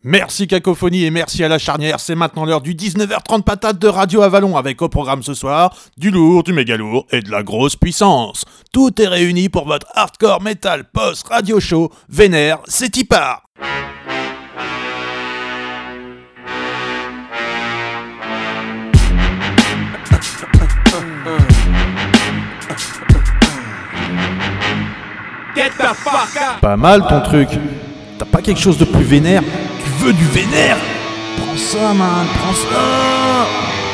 Merci Cacophonie et merci à la charnière, c'est maintenant l'heure du 19h30 patate de Radio Avalon avec au programme ce soir du lourd, du méga lourd et de la grosse puissance. Tout est réuni pour votre hardcore metal post radio show vénère, c'est y part. Get the fuck up. Pas mal ton truc. T'as pas quelque chose de plus vénère? Tu veux du vénère? Prends ça, man, prends ça.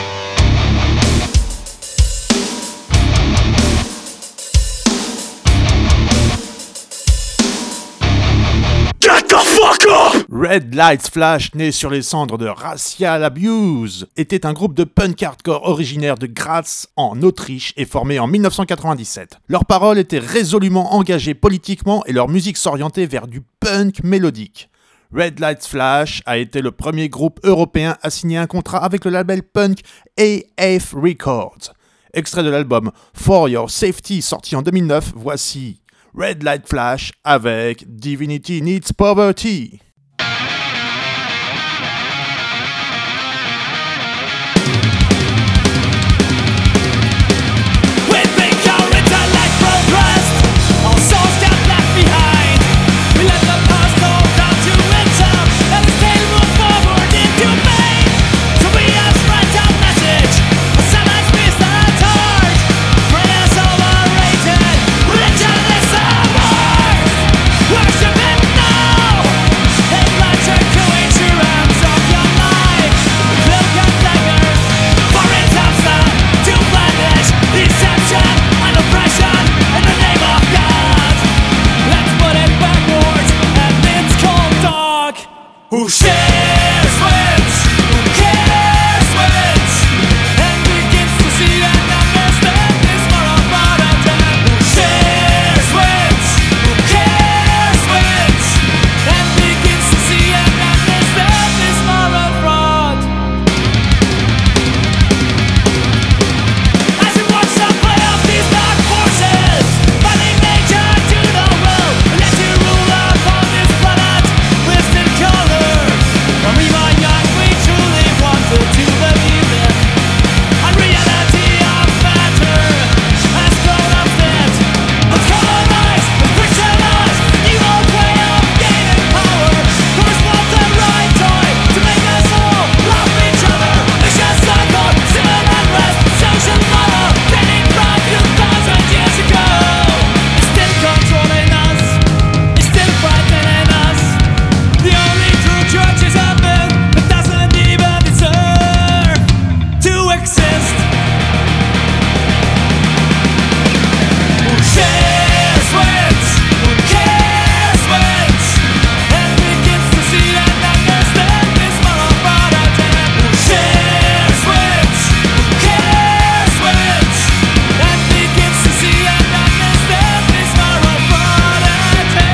Get the fuck up! Red Lights Flash, né sur les cendres de Racial Abuse, était un groupe de punk hardcore originaire de Graz en Autriche et formé en 1997. Leurs paroles étaient résolument engagées politiquement et leur musique s'orientait vers du punk mélodique. Red Lights Flash a été le premier groupe européen à signer un contrat avec le label punk AF Records. Extrait de l'album For Your Safety sorti en 2009, voici Red Light Flash avec Divinity Needs Poverty. Who shares wins, who cares wins, and begins to see and understand this moral paradigm. Who shares wins, who cares wins, and begins to see and understand this moral fraud. As you watch the play of these dark forces, finding nature to the will, let you rule upon this planet, listed color. When we were young, we truly wanted to believe it. And reality of matter has grown up dead. But colonized, but Christianized, evil way of gaining power. First not the right time to make us all love each other. Vicious cycle, civil unrest, social model, dating from 2,000 years ago. It's still controlling us, it's still frightening us. The only true church is a myth that doesn't even deserve to exist. Who shares wins, who cares wins, and begins to see and understand this moral paradigm. Who shares wins, who cares wins, and begins to see and understand this moral paradigm.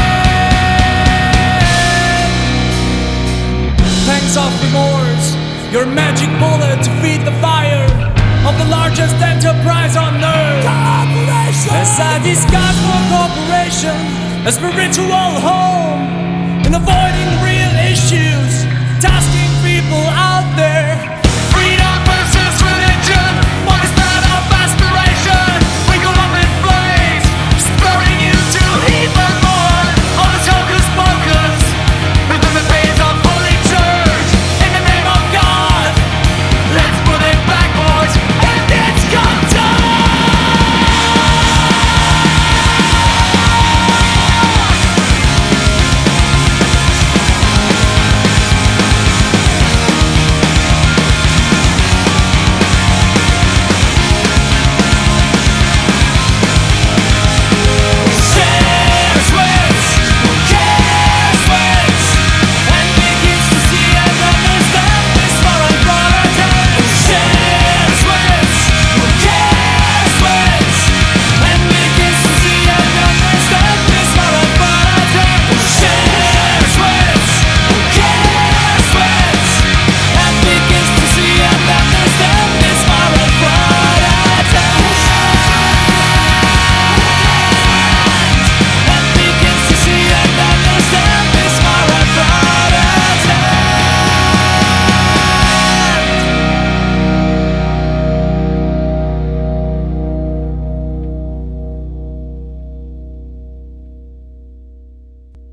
Pangs of remorse, your magic bullet to feed the fire of the largest enterprise on earth. As I disguise for corporation, a spiritual home, in avoiding real issues, tasking people out there. Freedom versus religion, what is that of aspiration? We go up in flames, spurring you to even more. All this hocus pocus, within the veins of Holy Church, in the name of God. Let's put it backwards, and it's come down.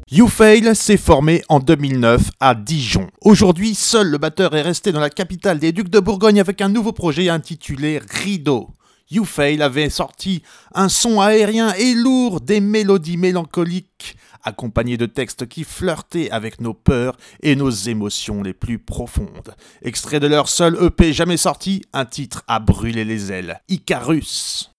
You Fail s'est formé en 2009 à Dijon. Aujourd'hui, seul le batteur est resté dans la capitale des Ducs de Bourgogne avec un nouveau projet intitulé Rideau. You Fail avait sorti un son aérien et lourd, des mélodies mélancoliques, accompagnées de textes qui flirtaient avec nos peurs et nos émotions les plus profondes. Extrait de leur seul EP jamais sorti, un titre à brûler les ailes, Icarus.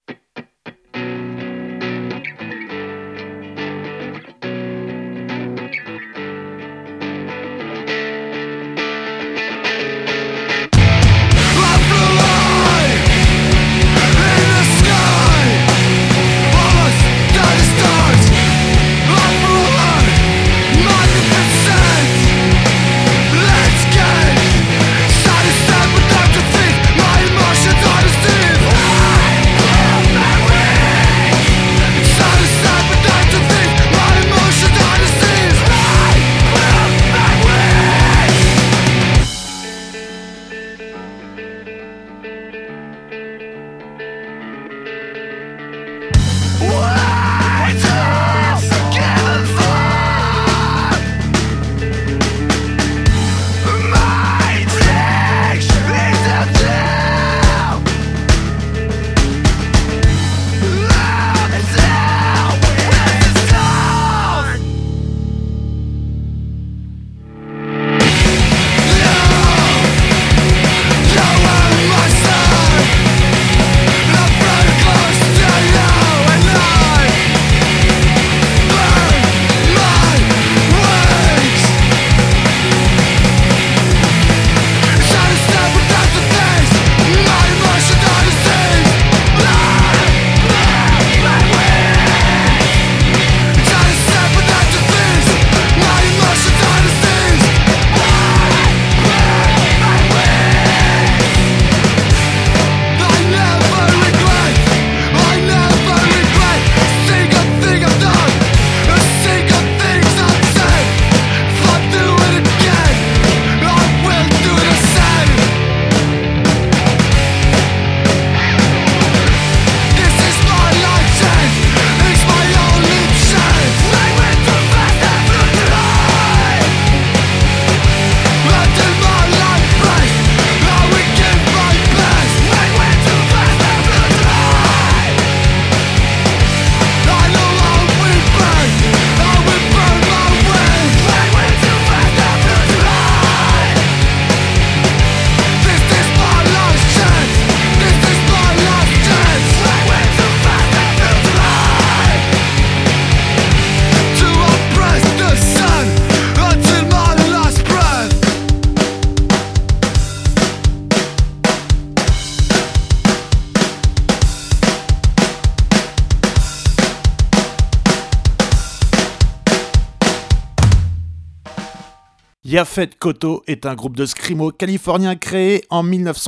Yaphet Kotto est un groupe de screamo californien créé en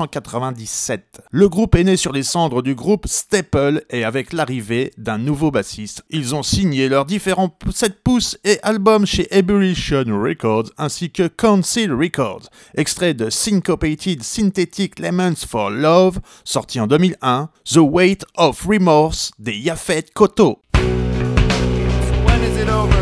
1997. Le groupe est né sur les cendres du groupe Staple et avec l'arrivée d'un nouveau bassiste, ils ont signé leurs différents 7 pouces et albums chez Evolution Records ainsi que Council Records. Extrait de Syncopated Synthetic Lemons for Love, sorti en 2001, The Weight of Remorse des Yaphet Kotto. When is it over?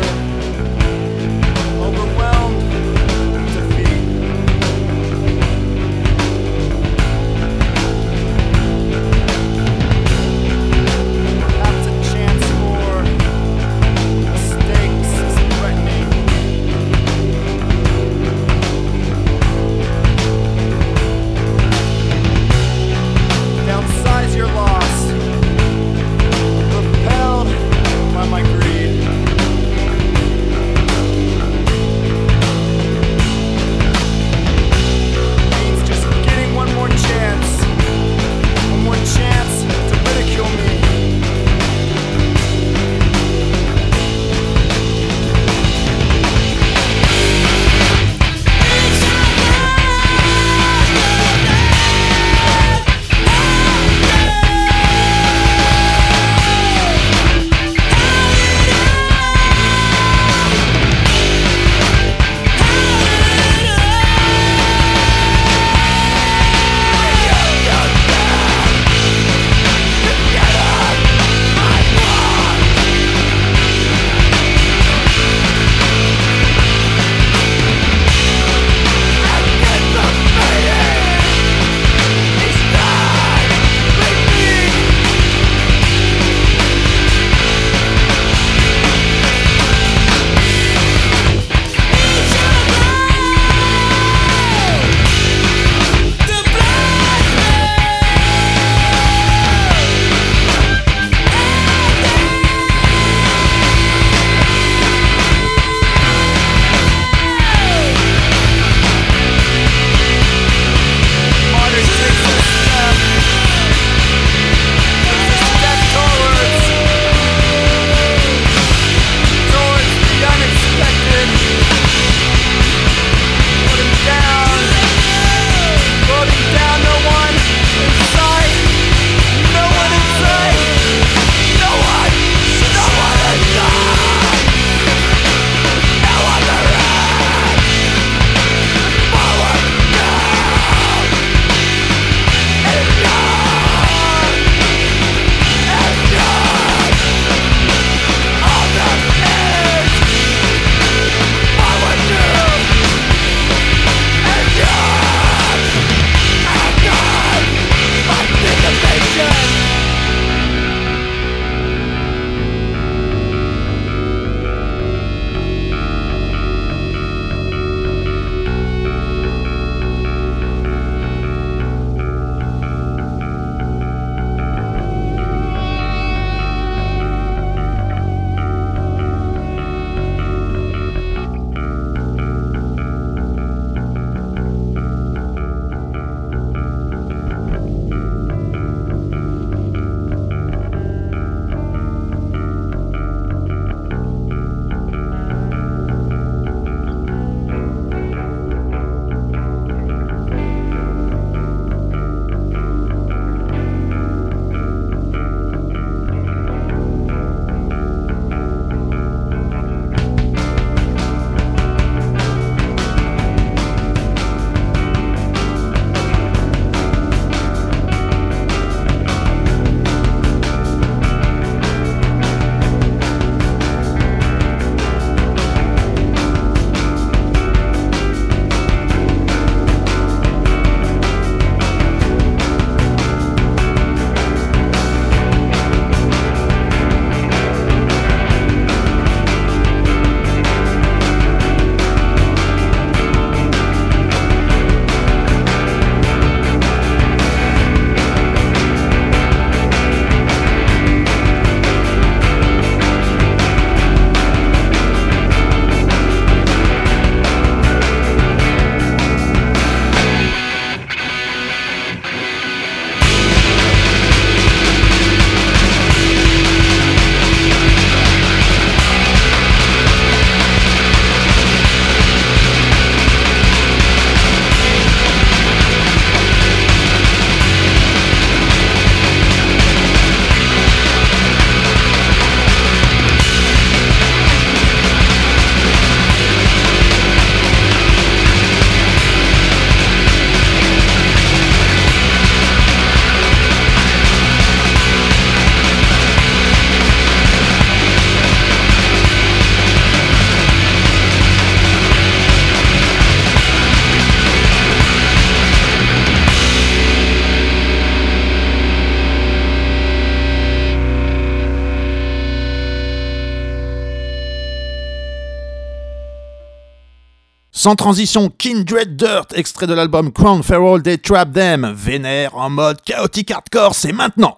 Sans transition, Kindred Dirt, extrait de l'album Crown Feral They Trap Them, vénère en mode chaotic hardcore, c'est maintenant.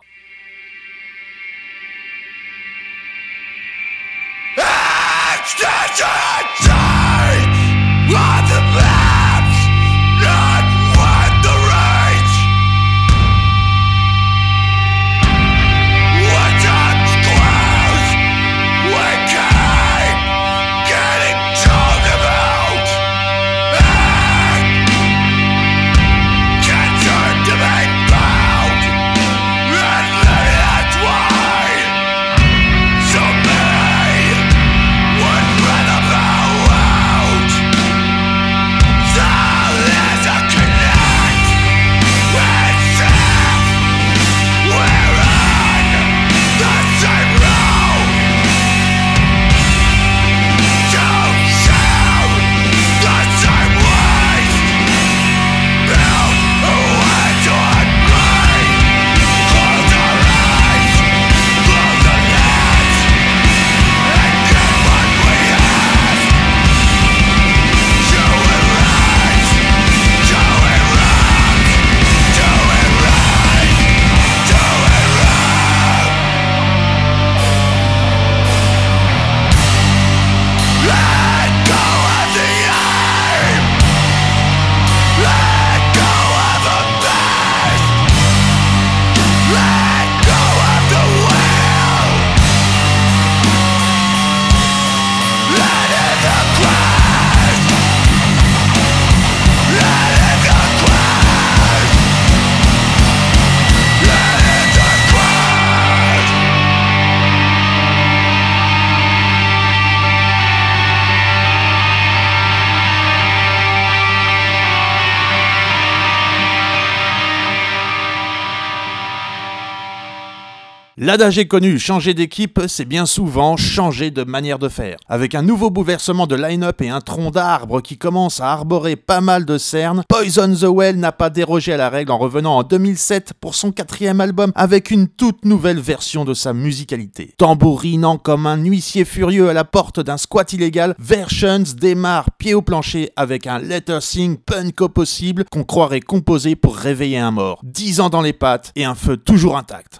L'adage est connu, changer d'équipe, c'est bien souvent changer de manière de faire. Avec un nouveau bouleversement de line-up et un tronc d'arbre qui commence à arborer pas mal de cernes, Poison the Well n'a pas dérogé à la règle en revenant en 2007 pour son 4e album avec une toute nouvelle version de sa musicalité. Tambourinant comme un huissier furieux à la porte d'un squat illégal, Versions démarre pied au plancher avec un letter sing punk au possible qu'on croirait composé pour réveiller un mort. 10 ans dans les pattes et un feu toujours intact.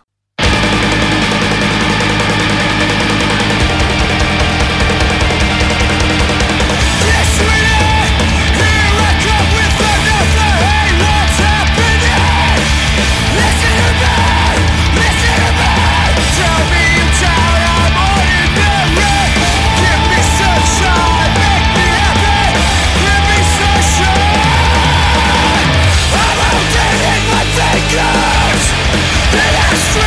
Fingers, the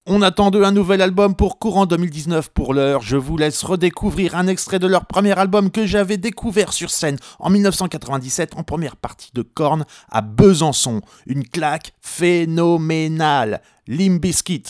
On attend d'eux un nouvel album pour courant 2019. Pour l'heure, je vous laisse redécouvrir un extrait de leur premier album que j'avais découvert sur scène en 1997 en première partie de Korn à Besançon. Une claque phénoménale. Limp Bizkit.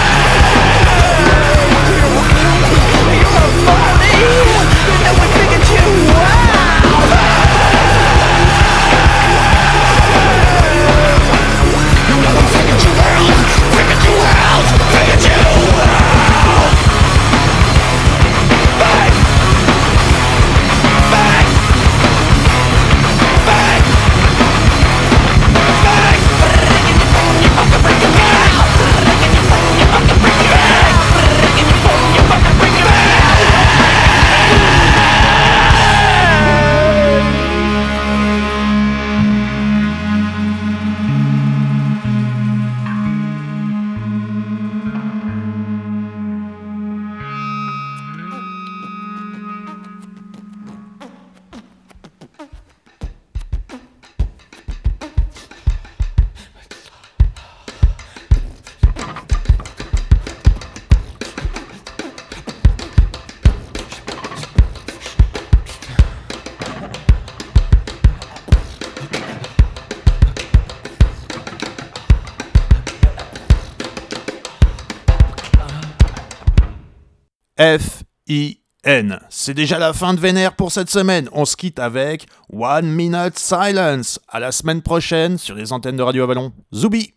You're a phony. You know we figured you F-I-N. C'est déjà la fin de Vénère pour cette semaine. On se quitte avec One Minute Silence. À la semaine prochaine sur les antennes de Radio Avalon. Zoubi!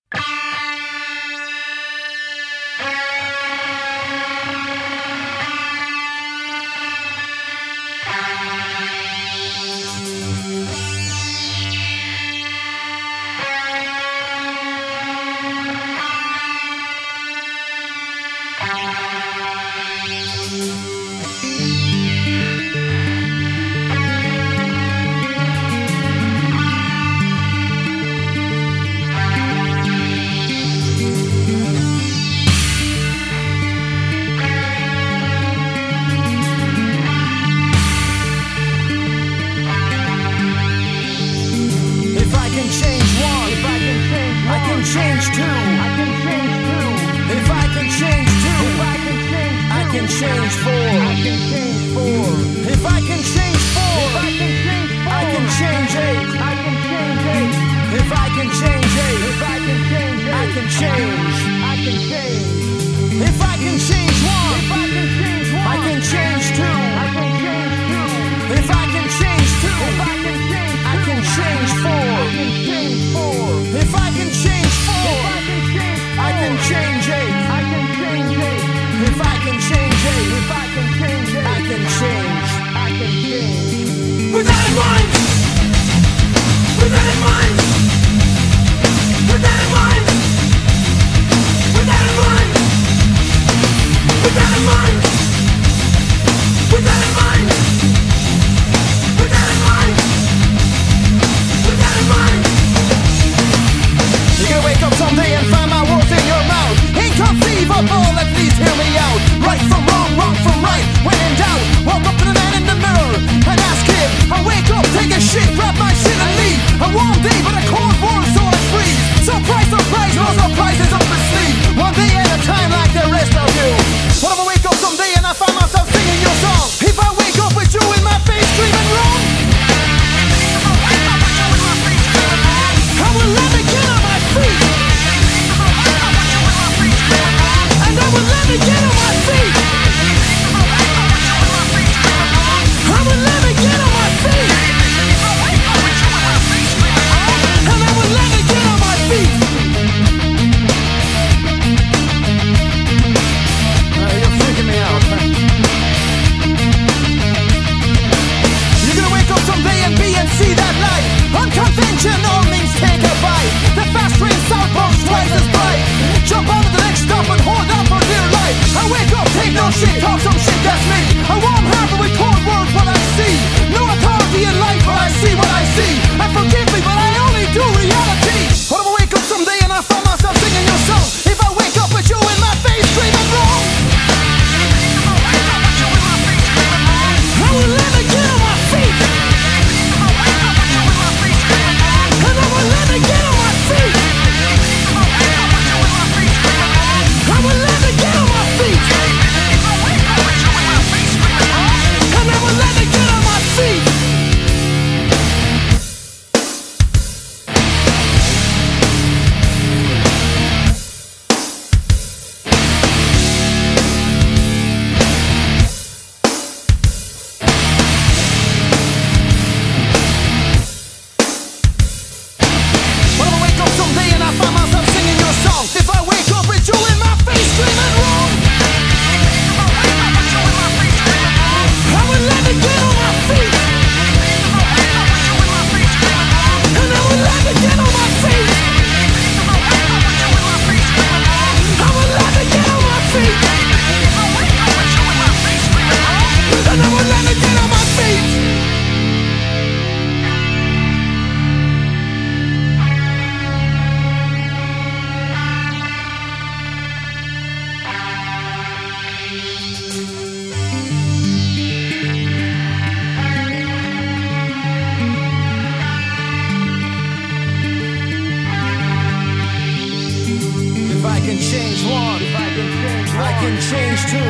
can change too.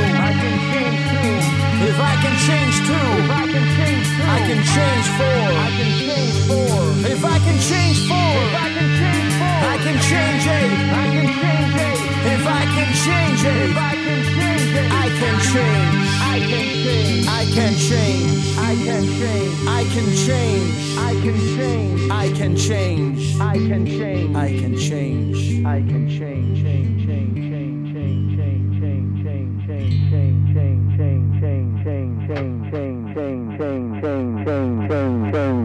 If I can change two, I can change four. If I can change four, I can change eight. If I can change eight, I can change. can change. I can change. I can change. I can change. I can change. I can change. I can change. I can change. Change. Change. Change. Change. Change. Change. Change. Change. Change. Change. Change. Change. Change. Change. Change. Change. Change. Change. Change.